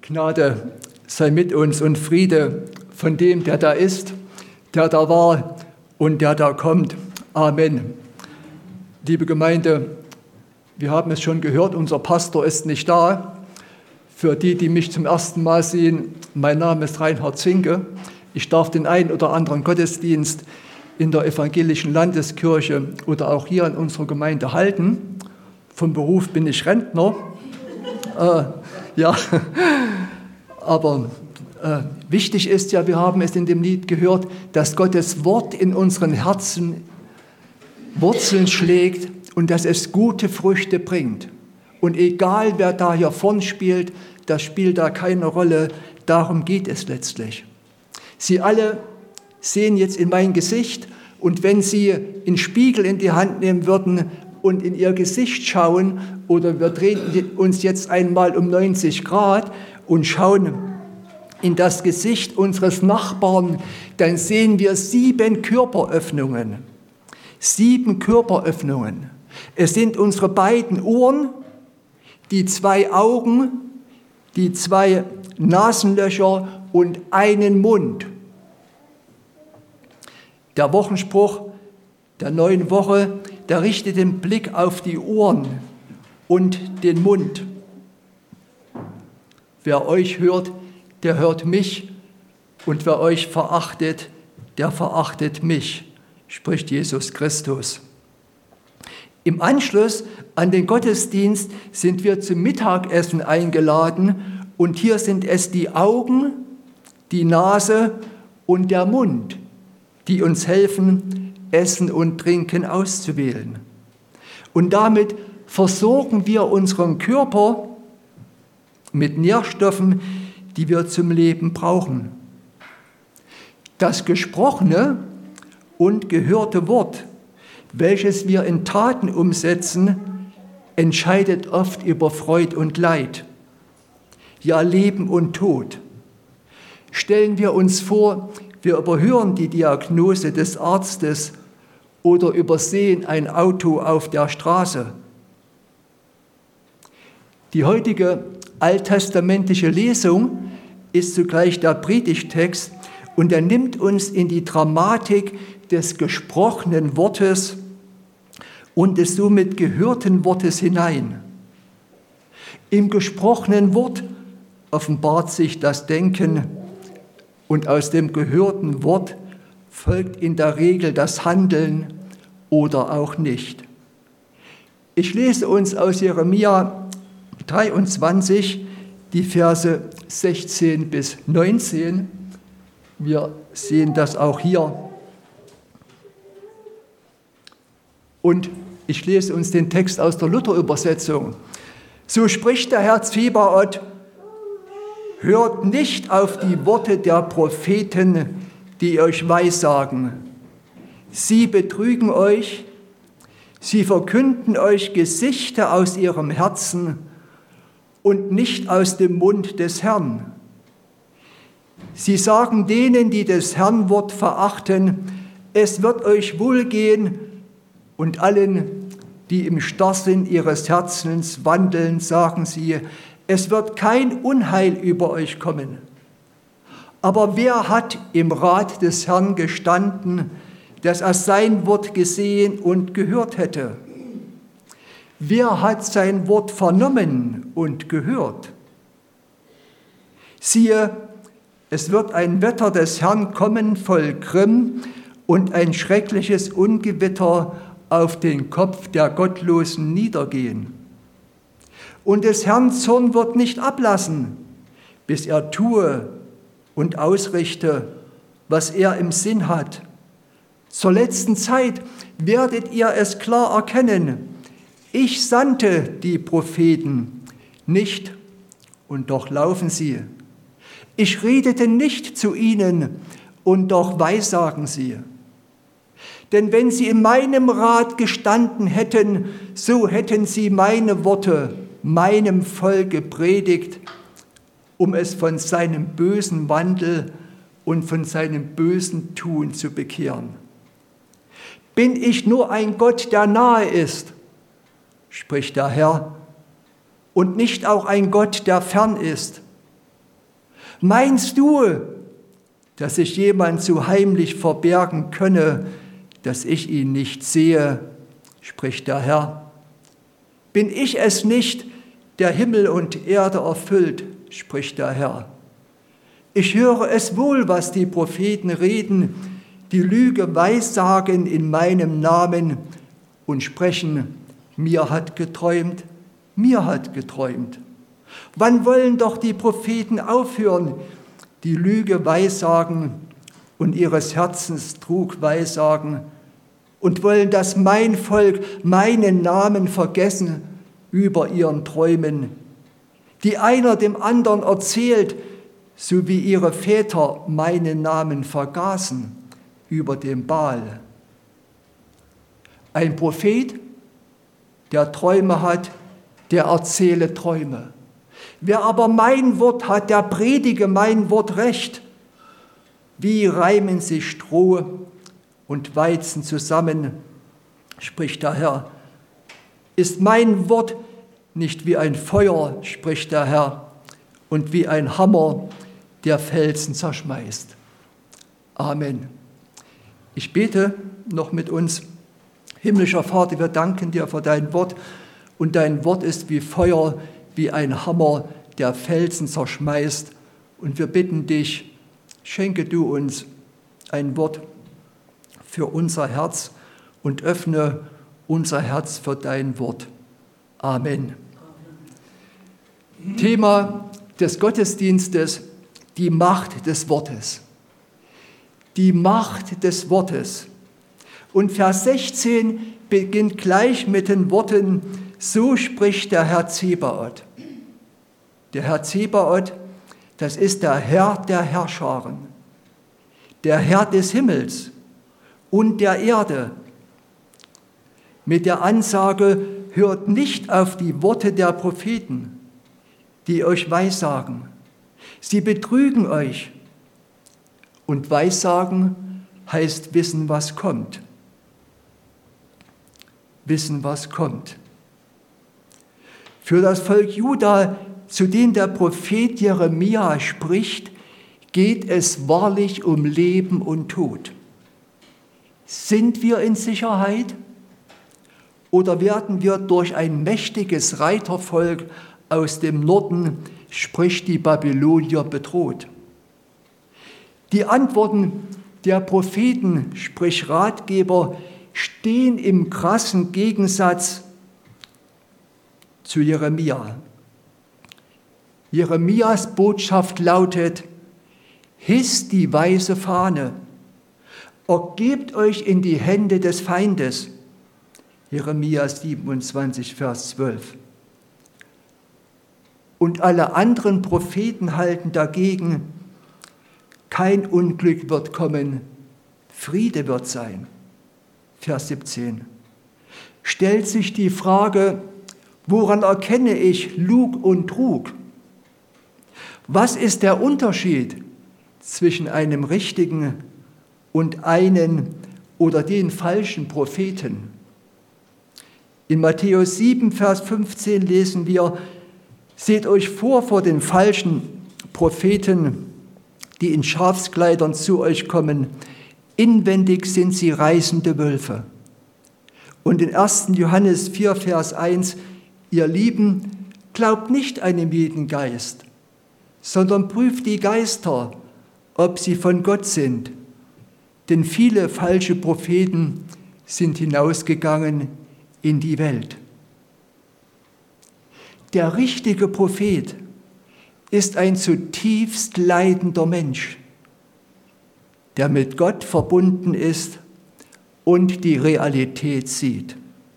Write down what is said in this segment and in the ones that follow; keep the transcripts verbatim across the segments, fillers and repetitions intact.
Gnade sei mit uns und Friede von dem, der da ist, der da war und der da kommt. Amen. Liebe Gemeinde, wir haben es schon gehört, unser Pastor ist nicht da. Für die, die mich zum ersten Mal sehen, mein Name ist Reinhard Zinke. Ich darf den einen oder anderen Gottesdienst in der evangelischen Landeskirche oder auch hier in unserer Gemeinde halten. Vom Beruf bin ich Rentner. Äh, ja, aber äh, wichtig ist ja, wir haben es in dem Lied gehört, dass Gottes Wort in unseren Herzen Wurzeln schlägt und dass es gute Früchte bringt. Und egal, wer da hier vorn spielt, das spielt da keine Rolle, darum geht es letztlich. Sie alle sehen jetzt in mein Gesicht und wenn Sie einen Spiegel in die Hand nehmen würden und in Ihr Gesicht schauen oder wir drehen uns jetzt einmal um neunzig Grad und schauen in das Gesicht unseres Nachbarn, dann sehen wir sieben Körperöffnungen. Sieben Körperöffnungen. Es sind unsere beiden Ohren, die zwei Augen, die zwei Nasenlöcher und einen Mund. Der Wochenspruch der neuen Woche, der richtet den Blick auf die Ohren und den Mund. Wer euch hört, der hört mich, und wer euch verachtet, der verachtet mich, spricht Jesus Christus. Im Anschluss an den Gottesdienst sind wir zum Mittagessen eingeladen und hier sind es die Augen, die Nase und der Mund, die uns helfen, Essen und Trinken auszuwählen. Und damit versorgen wir unseren Körper mit Nährstoffen, die wir zum Leben brauchen. Das gesprochene und gehörte Wort, welches wir in Taten umsetzen, entscheidet oft über Freud und Leid, ja Leben und Tod. Stellen wir uns vor, wir überhören die Diagnose des Arztes oder übersehen ein Auto auf der Straße. Die heutige alttestamentliche Lesung ist zugleich der Predigttext und er nimmt uns in die Dramatik des gesprochenen Wortes und des somit gehörten Wortes hinein. Im gesprochenen Wort offenbart sich das Denken und aus dem gehörten Wort folgt in der Regel das Handeln oder auch nicht. Ich lese uns aus Jeremia dreiundzwanzig die Verse sechzehn bis neunzehn. Wir sehen das auch hier. Und ich lese uns den Text aus der Luther-Übersetzung. So spricht der Herr Zebaoth: Hört nicht auf die Worte der Propheten, die euch weissagen. Sie betrügen euch, sie verkünden euch Gesichter aus ihrem Herzen und nicht aus dem Mund des Herrn. Sie sagen denen, die des Herrn Wort verachten, es wird euch wohlgehen, und allen, die im Starrsinn ihres Herzens wandeln, sagen sie, es wird kein Unheil über euch kommen. Aber wer hat im Rat des Herrn gestanden, dass er sein Wort gesehen und gehört hätte? Wer hat sein Wort vernommen und gehört? Siehe, es wird ein Wetter des Herrn kommen voll Grimm und ein schreckliches Ungewitter auf den Kopf der Gottlosen niedergehen. Und des Herrn Zorn wird nicht ablassen, bis er tue und ausrichte, was er im Sinn hat. Zur letzten Zeit werdet ihr es klar erkennen. Ich sandte die Propheten nicht, und doch laufen sie. Ich redete nicht zu ihnen, und doch weissagen sie. Denn wenn sie in meinem Rat gestanden hätten, so hätten sie meine Worte meinem Volk gepredigt, um es von seinem bösen Wandel und von seinem bösen Tun zu bekehren. Bin ich nur ein Gott, der nahe ist, spricht der Herr, und nicht auch ein Gott, der fern ist? Meinst du, dass sich jemand so heimlich verbergen könne, dass ich ihn nicht sehe, spricht der Herr? Bin ich es nicht, der Himmel und Erde erfüllt, spricht der Herr? Ich höre es wohl, was die Propheten reden, die Lüge weissagen in meinem Namen und sprechen, mir hat geträumt, mir hat geträumt. Wann wollen doch die Propheten aufhören, die Lüge weissagen und ihres Herzens Trug weissagen und wollen, dass mein Volk meinen Namen vergessen über ihren Träumen, die einer dem anderen erzählt, so wie ihre Väter meinen Namen vergaßen über dem Baal. Ein Prophet, der Träume hat, der erzähle Träume. Wer aber mein Wort hat, der predige mein Wort recht. Wie reimen sich Stroh und Weizen zusammen, spricht der Herr. Ist mein Wort nicht wie ein Feuer, spricht der Herr, und wie ein Hammer, der Felsen zerschmeißt. Amen. Ich bete noch mit uns. Himmlischer Vater, wir danken dir für dein Wort, und dein Wort ist wie Feuer, wie ein Hammer, der Felsen zerschmeißt. Und wir bitten dich, schenke du uns ein Wort für unser Herz und öffne unser Herz für dein Wort. Amen. Amen. Thema des Gottesdienstes, die Macht des Wortes. Die Macht des Wortes. Und Vers sechzehn beginnt gleich mit den Worten, so spricht der Herr Zebaoth. Der Herr Zebaoth, das ist der Herr der Herrscharen, der Herr des Himmels und der Erde. Mit der Ansage, hört nicht auf die Worte der Propheten, die euch weissagen. Sie betrügen euch. Und Weissagen heißt wissen, was kommt. Wissen, was kommt. Für das Volk Juda, zu dem der Prophet Jeremia spricht, geht es wahrlich um Leben und Tod. Sind wir in Sicherheit oder werden wir durch ein mächtiges Reitervolk aus dem Norden, sprich die Babylonier, bedroht? Die Antworten der Propheten, sprich Ratgeber, stehen im krassen Gegensatz zu Jeremia. Jeremias Botschaft lautet, hisst die weiße Fahne, ergebt euch in die Hände des Feindes. Jeremia siebenundzwanzig, Vers zwölf. Und alle anderen Propheten halten dagegen, kein Unglück wird kommen, Friede wird sein. Vers siebzehn. Stellt sich die Frage, woran erkenne ich Lug und Trug? Was ist der Unterschied zwischen einem richtigen und einen oder den falschen Propheten? In Matthäus sieben, Vers fünfzehn lesen wir, seht euch vor vor den falschen Propheten, die in Schafskleidern zu euch kommen. Inwendig sind sie reißende Wölfe. Und in ersten Johannes vier, Vers eins, ihr Lieben, glaubt nicht einem jeden Geist, sondern prüft die Geister, ob sie von Gott sind. Denn viele falsche Propheten sind hinausgegangen in die Welt. Der richtige Prophet ist ein zutiefst leidender Mensch, der mit Gott verbunden ist und die Realität sieht.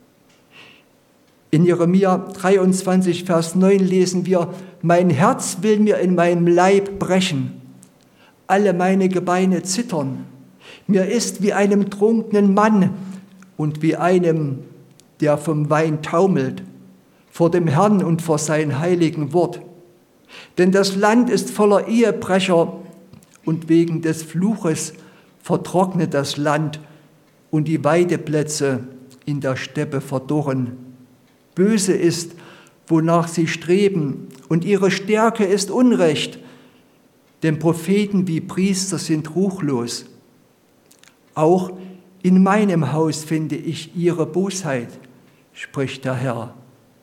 In Jeremia dreiundzwanzig, Vers neun lesen wir, mein Herz will mir in meinem Leib brechen, alle meine Gebeine zittern. Mir ist wie einem trunkenen Mann und wie einem, der vom Wein taumelt, vor dem Herrn und vor sein heiligen Wort. Denn das Land ist voller Ehebrecher und wegen des Fluches vertrocknet das Land und die Weideplätze in der Steppe verdorren. Böse ist, wonach sie streben, und ihre Stärke ist Unrecht. denn Propheten wie Priester sind ruchlos. Auch in meinem Haus finde ich ihre Bosheit, spricht der Herr.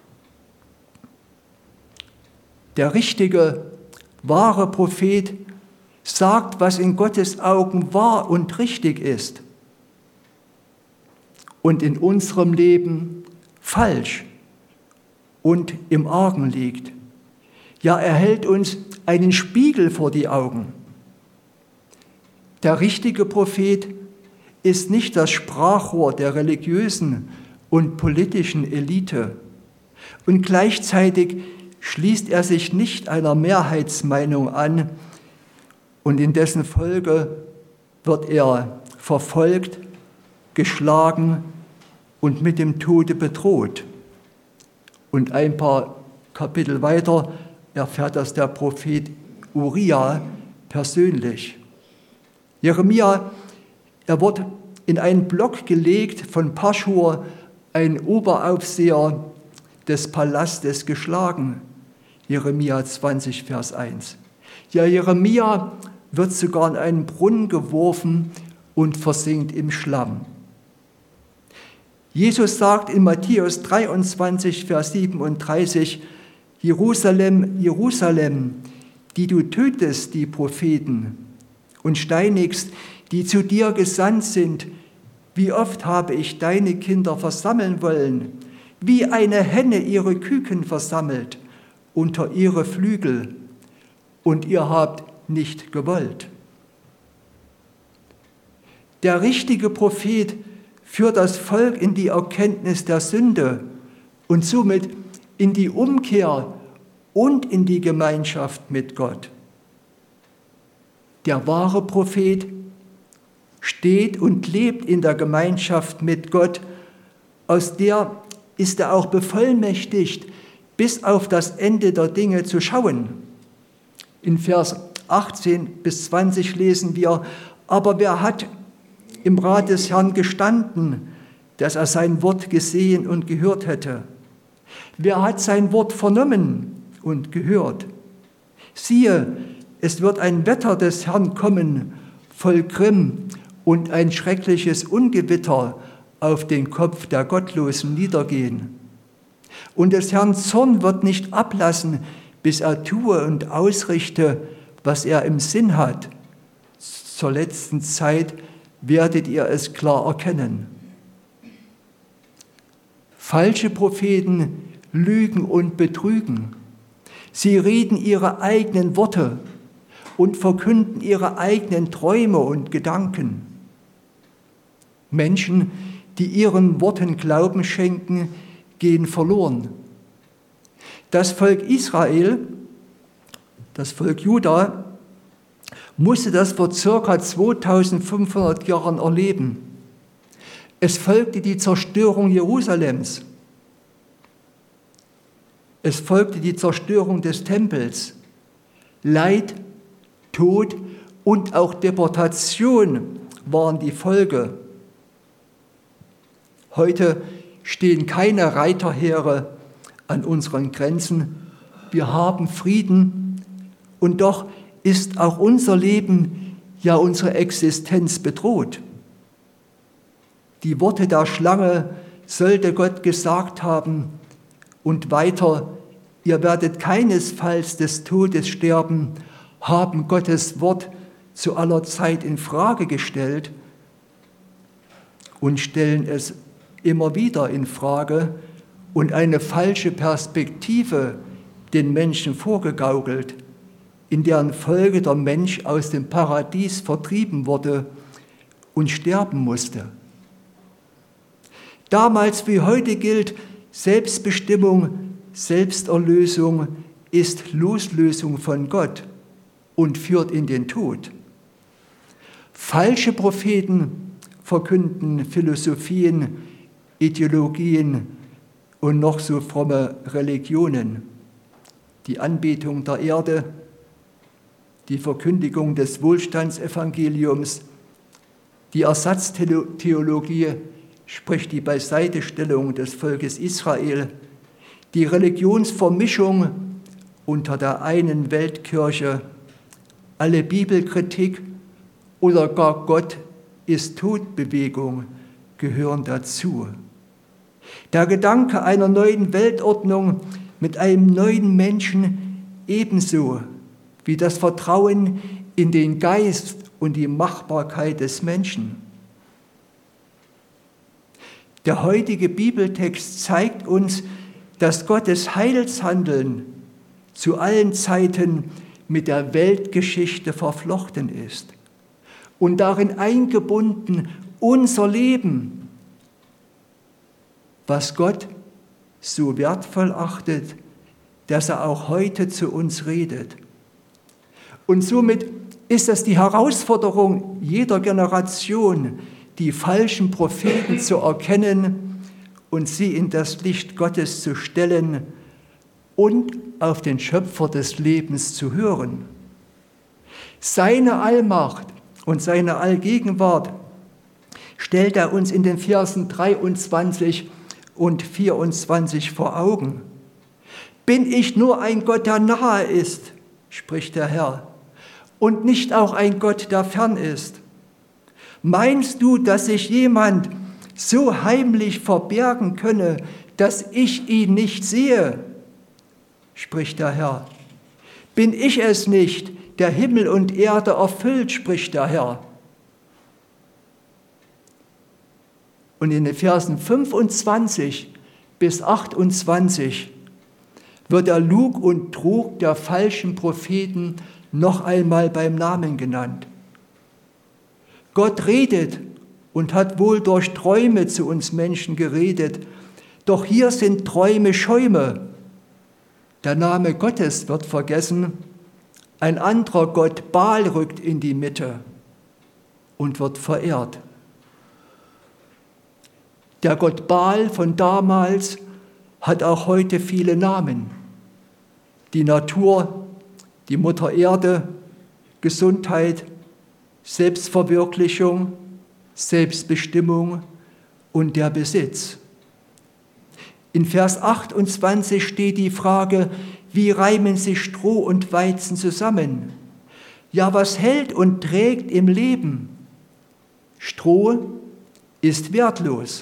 Der richtige, wahre Prophet sagt, was in Gottes Augen wahr und richtig ist und in unserem Leben falsch und im Argen liegt. Ja, er hält uns einen Spiegel vor die Augen. Der richtige Prophet ist nicht das Sprachrohr der religiösen und politischen Elite und gleichzeitig schließt er sich nicht einer Mehrheitsmeinung an und in dessen Folge wird er verfolgt, geschlagen und mit dem Tode bedroht. Und ein paar Kapitel weiter erfährt das der Prophet Uria persönlich. Jeremia, er wird in einen Block gelegt von Paschur, ein Oberaufseher des Palastes, geschlagen. Jeremia zwanzig, Vers eins. Ja, Jeremia wird sogar in einen Brunnen geworfen und versinkt im Schlamm. Jesus sagt in Matthäus dreiundzwanzig, Vers siebenunddreißig, Jerusalem, Jerusalem, die du tötest die Propheten und steinigst, die zu dir gesandt sind, wie oft habe ich deine Kinder versammeln wollen, wie eine Henne ihre Küken versammelt unter ihre Flügel, und ihr habt nicht gewollt. Der richtige Prophet führt das Volk in die Erkenntnis der Sünde und somit in die Umkehr und in die Gemeinschaft mit Gott. Der wahre Prophet steht und lebt in der Gemeinschaft mit Gott, aus der ist er auch bevollmächtigt, bis auf das Ende der Dinge zu schauen. In Vers achtzehn bis zwanzig lesen wir, aber wer hat im Rat des Herrn gestanden, dass er sein Wort gesehen und gehört hätte? Wer hat sein Wort vernommen und gehört? Siehe, es wird ein Wetter des Herrn kommen, voll Grimm, und ein schreckliches Ungewitter auf den Kopf der Gottlosen niedergehen. Und des Herrn Zorn wird nicht ablassen, bis er tue und ausrichte, was er im Sinn hat. Zur letzten Zeit werdet ihr es klar erkennen. Falsche Propheten lügen und betrügen. Sie reden ihre eigenen Worte und verkünden ihre eigenen Träume und Gedanken. Menschen, die ihren Worten Glauben schenken, gehen verloren. Das Volk Israel, das Volk Juda, musste das vor ca. zweitausendfünfhundert Jahren erleben. Es folgte die Zerstörung Jerusalems. Es folgte die Zerstörung des Tempels. Leid, Tod und auch Deportation waren die Folge. Heute stehen keine Reiterheere an unseren Grenzen. Wir haben Frieden und doch ist auch unser Leben, ja unsere Existenz bedroht. Die Worte der Schlange sollte Gott gesagt haben und weiter, ihr werdet keinesfalls des Todes sterben, haben Gottes Wort zu aller Zeit in Frage gestellt und stellen es immer wieder in Frage und eine falsche Perspektive den Menschen vorgegaukelt, in deren Folge der Mensch aus dem Paradies vertrieben wurde und sterben musste. Damals wie heute gilt, Selbstbestimmung, Selbsterlösung ist Loslösung von Gott und führt in den Tod. Falsche Propheten verkünden Philosophien, Ideologien und noch so fromme Religionen. Die Anbetung der Erde, die Verkündigung des Wohlstandsevangeliums, die Ersatztheologie, sprich die Beiseitestellung des Volkes Israel, die Religionsvermischung unter der einen Weltkirche alle Bibelkritik oder gar Gott ist Todbewegung gehören dazu. Der Gedanke einer neuen Weltordnung mit einem neuen Menschen ebenso wie das Vertrauen in den Geist und die Machbarkeit des Menschen. Der heutige Bibeltext zeigt uns, dass Gottes Heilshandeln zu allen Zeiten mit der Weltgeschichte verflochten ist und darin eingebunden unser Leben, was Gott so wertvoll achtet, dass er auch heute zu uns redet. Und somit ist es die Herausforderung jeder Generation, die falschen Propheten zu erkennen und sie in das Licht Gottes zu stellen und auf den Schöpfer des Lebens zu hören. Seine Allmacht und seine Allgegenwart stellt er uns in den Versen dreiundzwanzig und vierundzwanzig vor Augen. Bin ich nur ein Gott, der nahe ist, spricht der Herr, und nicht auch ein Gott, der fern ist? Meinst du, dass sich jemand so heimlich verbergen könne, dass ich ihn nicht sehe? Spricht der Herr. Bin ich es nicht, der Himmel und Erde erfüllt, spricht der Herr. Und in den Versen fünfundzwanzig bis achtundzwanzig wird der Lug und Trug der falschen Propheten noch einmal beim Namen genannt. Gott redet und hat wohl durch Träume zu uns Menschen geredet, doch hier sind Träume Schäume. Der Name Gottes wird vergessen, ein anderer Gott, Baal, rückt in die Mitte und wird verehrt. Der Gott Baal von damals hat auch heute viele Namen. Die Natur, die Mutter Erde, Gesundheit, Selbstverwirklichung, Selbstbestimmung und der Besitz. In Vers achtundzwanzig steht die Frage, wie reimen sich Stroh und Weizen zusammen? Ja, was hält und trägt im Leben? Stroh ist wertlos.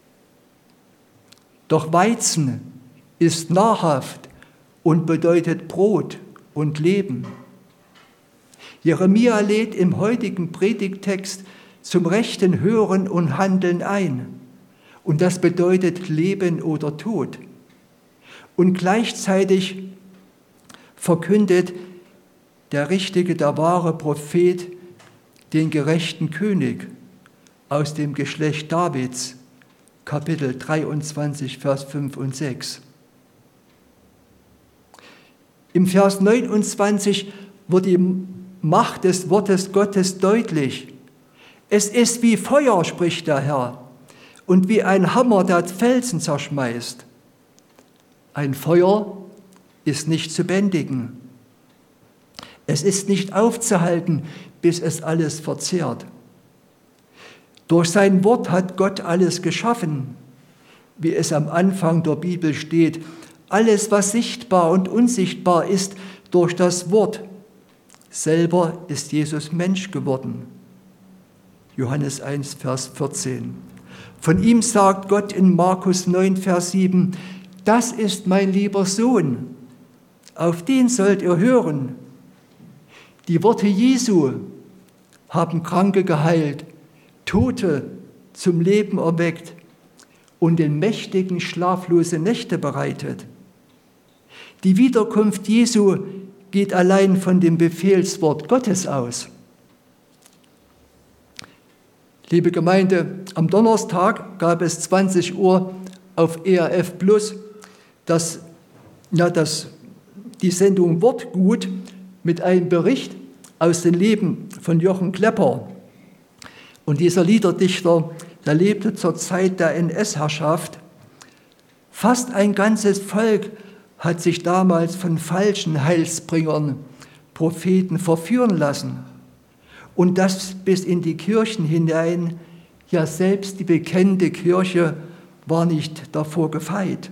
Doch Weizen ist nahrhaft und bedeutet Brot und Leben. Jeremia lädt im heutigen Predigttext zum rechten Hören und Handeln ein. Und das bedeutet Leben oder Tod. Und gleichzeitig verkündet der richtige, der wahre Prophet den gerechten König aus dem Geschlecht Davids, Kapitel dreiundzwanzig, Vers fünf und sechs. Im Vers neunundzwanzig wird die Macht des Wortes Gottes deutlich. Es ist wie Feuer, spricht der Herr, und wie ein Hammer, der Felsen zerschmeißt. Ein Feuer ist nicht zu bändigen. Es ist nicht aufzuhalten, bis es alles verzehrt. Durch sein Wort hat Gott alles geschaffen, wie es am Anfang der Bibel steht. Alles, was sichtbar und unsichtbar ist, durch das Wort. Selber ist Jesus Mensch geworden. Johannes eins, Vers vierzehn. Von ihm sagt Gott in Markus neun, Vers sieben, das ist mein lieber Sohn, auf den sollt ihr hören. Die Worte Jesu haben Kranke geheilt, Tote zum Leben erweckt und den Mächtigen schlaflose Nächte bereitet. Die Wiederkunft Jesu geht allein von dem Befehlswort Gottes aus. Liebe Gemeinde, am Donnerstag gab es zwanzig Uhr auf E R F Plus das, ja, das, die Sendung Wortgut mit einem Bericht aus dem Leben von Jochen Klepper. Und dieser Liederdichter, der lebte zur Zeit der N S-Herrschaft. Fast ein ganzes Volk hat sich damals von falschen Heilsbringern, Propheten verführen lassen. Und das bis in die Kirchen hinein. Ja, selbst die bekennende Kirche war nicht davor gefeit.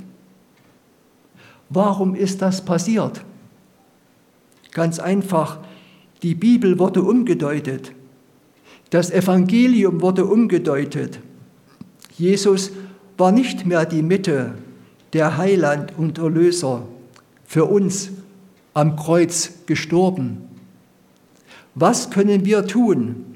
Warum ist das passiert? Ganz einfach, Die Bibel wurde umgedeutet. Das Evangelium wurde umgedeutet. Jesus war nicht mehr die Mitte, der Heiland und Erlöser, für uns am Kreuz gestorben. Was können wir tun?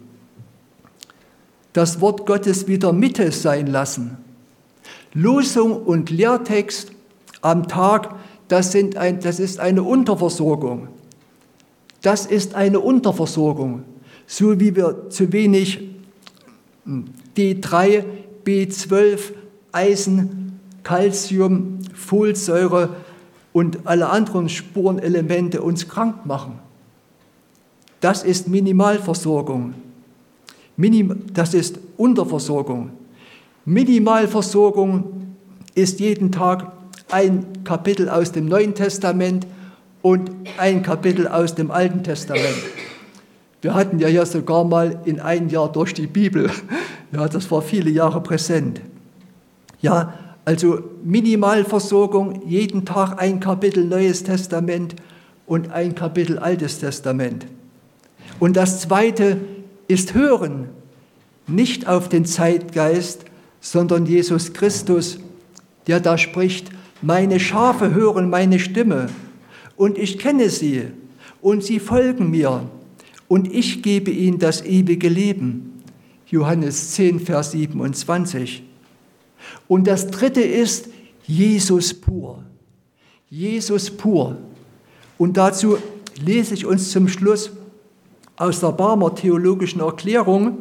Das Wort Gottes wieder Mitte sein lassen. Losung und Lehrtext am Tag, das, sind ein, das ist eine Unterversorgung. Das ist eine Unterversorgung. So wie wir zu wenig D drei, B zwölf, Eisen, Calcium, Folsäure und alle anderen Spurenelemente uns krank machen. Das ist Minimalversorgung. Minim, das ist Unterversorgung. Minimalversorgung ist jeden Tag ein Kapitel aus dem Neuen Testament und ein Kapitel aus dem Alten Testament. Wir hatten ja hier sogar mal in ein Jahr durch die Bibel. Ja, das war viele Jahre präsent. Ja, also Minimalversorgung, jeden Tag ein Kapitel Neues Testament und ein Kapitel Altes Testament. Und das Zweite ist Hören, nicht auf den Zeitgeist, sondern Jesus Christus, der da spricht, meine Schafe hören meine Stimme und ich kenne sie und sie folgen mir und ich gebe ihnen das ewige Leben. Johannes zehn, Vers siebenundzwanzig. Und das Dritte ist Jesus pur. Jesus pur. Und dazu lese ich uns zum Schluss aus der Barmer Theologischen Erklärung,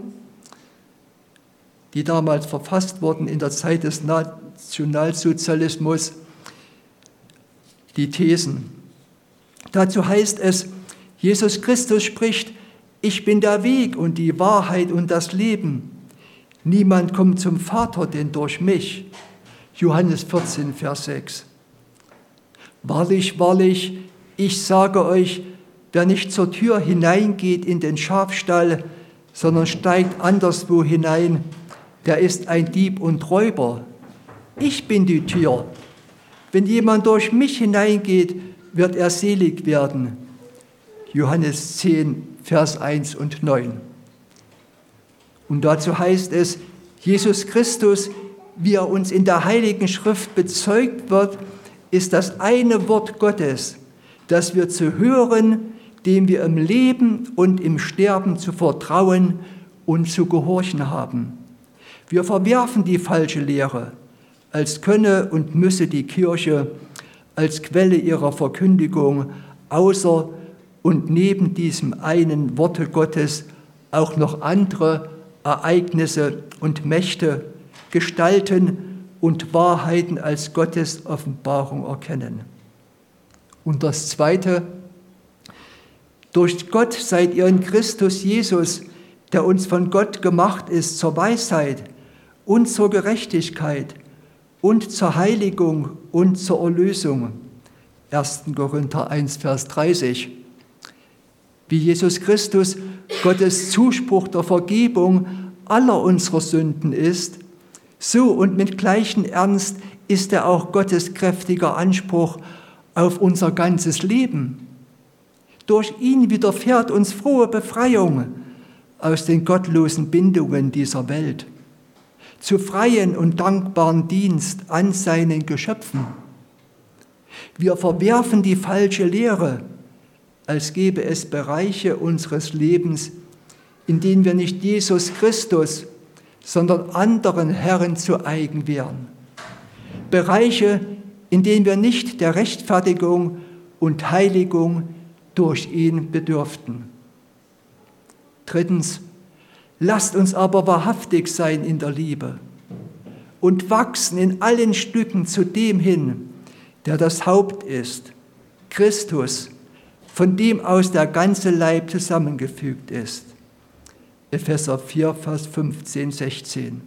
die damals verfasst wurden in der Zeit des Nationalsozialismus, die Thesen. Dazu heißt es, Jesus Christus spricht, ich bin der Weg und die Wahrheit und das Leben. Niemand kommt zum Vater, denn durch mich. Johannes vierzehn, Vers sechs. Wahrlich, wahrlich, ich sage euch, wer nicht zur Tür hineingeht in den Schafstall, sondern steigt anderswo hinein, der ist ein Dieb und Räuber. Ich bin die Tür. Wenn jemand durch mich hineingeht, wird er selig werden. Johannes zehn, Vers eins und neun. Und dazu heißt es, Jesus Christus, wie er uns in der Heiligen Schrift bezeugt wird, ist das eine Wort Gottes, das wir zu hören, dem wir im Leben und im Sterben zu vertrauen und zu gehorchen haben. Wir verwerfen die falsche Lehre, als könne und müsse die Kirche als Quelle ihrer Verkündigung außer und neben diesem einen Worte Gottes auch noch andere Ereignisse und Mächte, Gestalten und Wahrheiten als Gottes Offenbarung erkennen. Und das Zweite, durch Gott seid ihr in Christus Jesus, der uns von Gott gemacht ist, zur Weisheit und zur Gerechtigkeit und zur Heiligung und zur Erlösung. erster Korinther eins, Vers dreißig. Wie Jesus Christus Gottes Zuspruch der Vergebung aller unserer Sünden ist, so und mit gleichem Ernst ist er auch Gottes kräftiger Anspruch auf unser ganzes Leben. Durch ihn widerfährt uns frohe Befreiung aus den gottlosen Bindungen dieser Welt, zu freien und dankbaren Dienst an seinen Geschöpfen. Wir verwerfen die falsche Lehre, als gäbe es Bereiche unseres Lebens, in denen wir nicht Jesus Christus, sondern anderen Herren zu eigen wären. Bereiche, in denen wir nicht der Rechtfertigung und Heiligung durch ihn bedürften. Drittens, lasst uns aber wahrhaftig sein in der Liebe und wachsen in allen Stücken zu dem hin, der das Haupt ist, Christus, von dem aus der ganze Leib zusammengefügt ist. Epheser vier, Vers fünfzehn, sechzehn.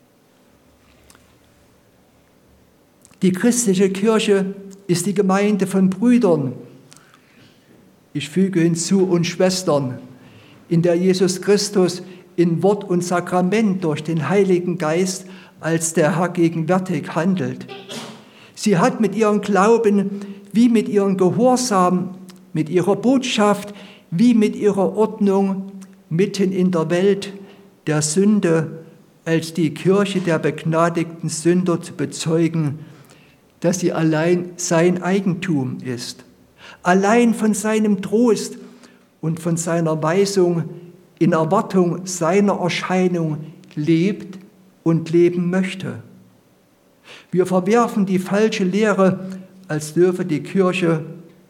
Die christliche Kirche ist die Gemeinde von Brüdern, ich füge hinzu, und Schwestern, in der Jesus Christus in Wort und Sakrament durch den Heiligen Geist als der Herr gegenwärtig handelt. Sie hat mit ihrem Glauben wie mit ihrem Gehorsam, mit ihrer Botschaft wie mit ihrer Ordnung mitten in der Welt der Sünde als die Kirche der begnadigten Sünder zu bezeugen, dass sie allein sein Eigentum ist, allein von seinem Trost und von seiner Weisung in Erwartung seiner Erscheinung lebt und leben möchte. Wir verwerfen die falsche Lehre, als dürfe die Kirche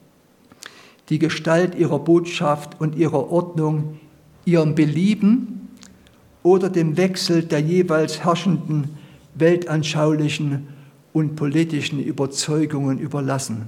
die Gestalt ihrer Botschaft und ihrer Ordnung ihrem Belieben oder dem Wechsel der jeweils herrschenden weltanschaulichen und politischen Überzeugungen überlassen.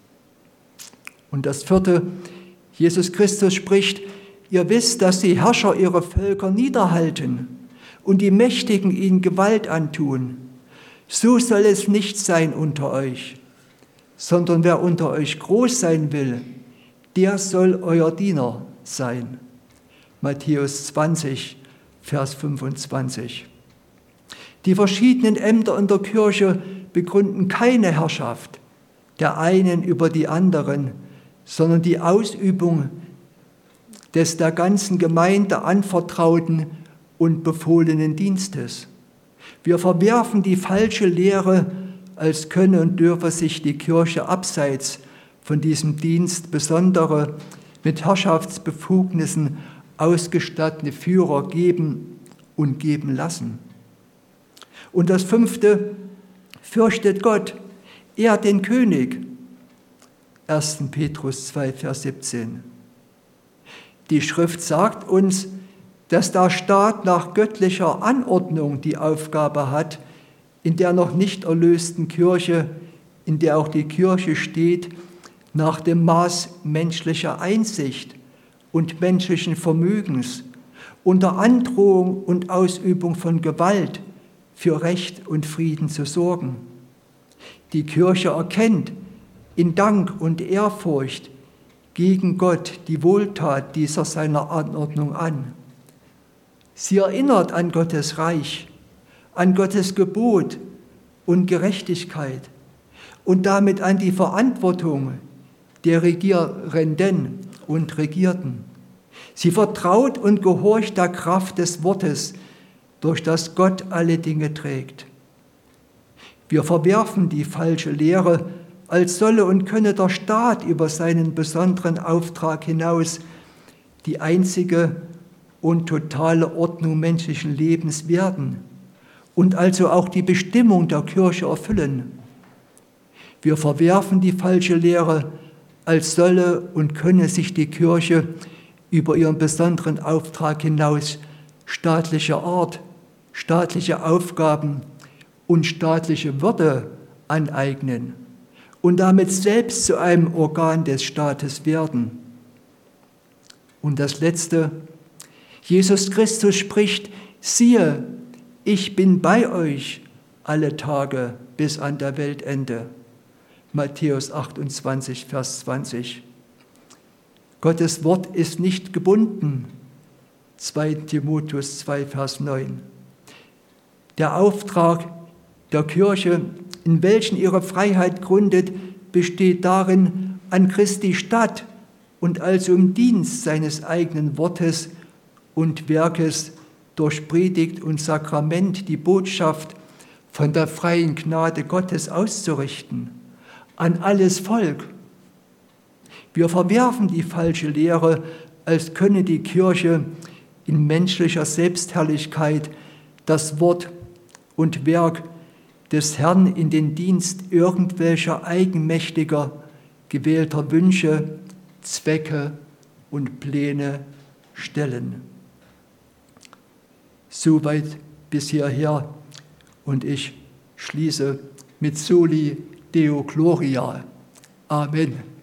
Und das vierte, Jesus Christus spricht: Ihr wisst, dass die Herrscher ihre Völker niederhalten und die Mächtigen ihnen Gewalt antun. So soll es nicht sein unter euch, sondern wer unter euch groß sein will, der soll euer Diener sein. Matthäus zwanzig, Vers fünfundzwanzig. Die verschiedenen Ämter in der Kirche begründen keine Herrschaft der einen über die anderen, sondern die Ausübung des der ganzen Gemeinde anvertrauten und befohlenen Dienstes. Wir verwerfen die falsche Lehre, als könne und dürfe sich die Kirche abseits von diesem Dienst besondere, mit Herrschaftsbefugnissen ausgestattete Führer geben und geben lassen. Und das fünfte, fürchtet Gott, ehrt den König. erster Petrus zwei, Vers siebzehn. Die Schrift sagt uns, dass der Staat nach göttlicher Anordnung die Aufgabe hat, in der noch nicht erlösten Kirche, in der auch die Kirche steht, nach dem Maß menschlicher Einsicht und menschlichen Vermögens, unter Androhung und Ausübung von Gewalt für Recht und Frieden zu sorgen. Die Kirche erkennt in Dank und Ehrfurcht gegen Gott die Wohltat dieser seiner Anordnung an. Sie erinnert an Gottes Reich, an Gottes Gebot und Gerechtigkeit und damit an die Verantwortung der Regierenden und Regierten. Sie vertraut und gehorcht der Kraft des Wortes, durch das Gott alle Dinge trägt. Wir verwerfen die falsche Lehre, als solle und könne der Staat über seinen besonderen Auftrag hinaus die einzige und totale Ordnung menschlichen Lebens werden und also auch die Bestimmung der Kirche erfüllen. Wir verwerfen die falsche Lehre, als solle und könne sich die Kirche über ihren besonderen Auftrag hinaus staatlicher Art, staatliche Aufgaben und staatliche Würde aneignen und damit selbst zu einem Organ des Staates werden. Und das Letzte, Jesus Christus spricht: Siehe, ich bin bei euch alle Tage bis an der Weltende. Matthäus achtundzwanzig, Vers zwanzig. Gottes Wort ist nicht gebunden. zweiter Timotheus zwei, Vers neun. Der Auftrag der Kirche, in welchen ihre Freiheit gründet, besteht darin, an Christi Statt und also im Dienst seines eigenen Wortes und Werkes durch Predigt und Sakrament die Botschaft von der freien Gnade Gottes auszurichten, an alles Volk. Wir verwerfen die falsche Lehre, als könne die Kirche in menschlicher Selbstherrlichkeit das Wort und Werk des Herrn in den Dienst irgendwelcher eigenmächtiger, gewählter Wünsche, Zwecke und Pläne stellen. Soweit bis hierher und ich schließe mit Soli Deo Gloria. Amen.